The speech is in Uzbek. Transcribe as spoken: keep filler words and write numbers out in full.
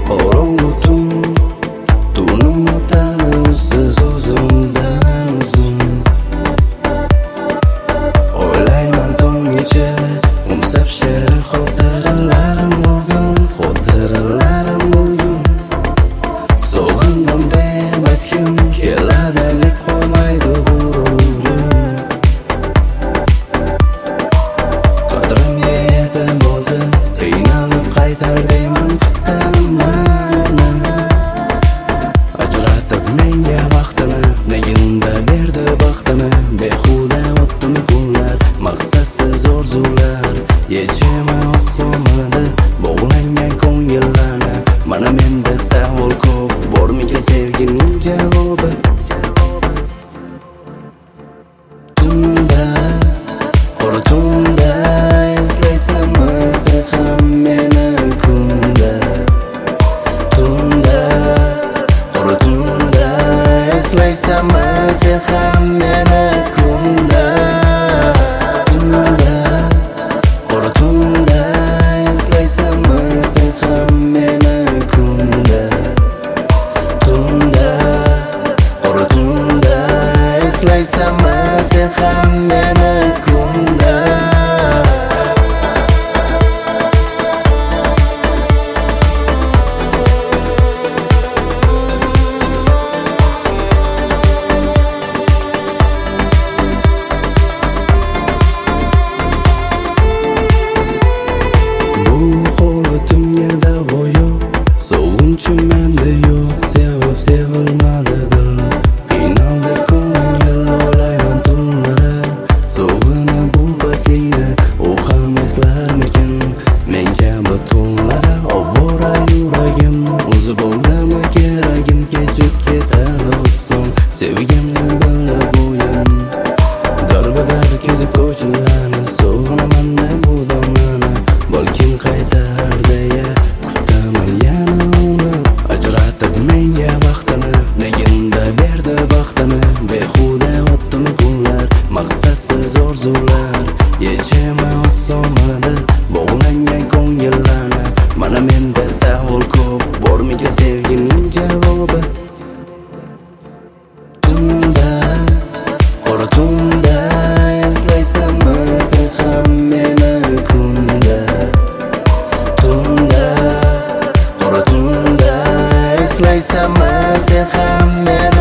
qorong'u tun tunim o'tadi usiz o'zimdan uzun. O'ylayman tonggacha umsab shirin xotiralarim bugun, xotiralarim bugun. Sog'indim deb aytgim keladi, lek qolmaydi g'ururim. Qadrimga yetib o'zi qiynalib qaytar deyman, kutaman. Ajratib menga vaqtini, neganda berdi baxtini. Behuda o'tdimi kunlar, maqsadsiz orzular. Yechimi osonmidi bog'langan ko'ngillarni. Mana menda savol ko'p, bormikan sevgining javobi? Tunda, qora tunda eslaysanmi sen ham meni kunda. Tunda, qora tunda eslaysanmi sen ham meni kunda. Tunda, qora tunda eslaysanmi sen ham meni kunda. Tunda, qora tunda eslaysanmi sen ham meni kunda. Bu holatimga davo yo'q, sog'inchi menda yo'q. Sevib sevilmadi dil, qiynaldi ko'ngil. O'ylayman tunlari, sog'inib bu faslingni. U ham eslarmikin men kabi tunlari? Ovora yuragim o'zi bo'ldimi keragim? Kechib ketadi oson sevgimni bilib o'yin. Darbadar kezib ko'chalarni, sog'inaman bu domlani. Balkim qaytar deya kutaman yana uni. Ajratib menga vaqtini, neganda berdi baxtini. Behuda o'tdimi kunlar, maqsadsiz orzular. Yechimi osonmidi bog'langan ko'ngillarni. Mana menda savol ko'p, bormikan sevgining javobi? Tunda, qora tunda eslaysanmi sen ham meni kunda. Tunda, qora tunda eslaysanmi sen ham meni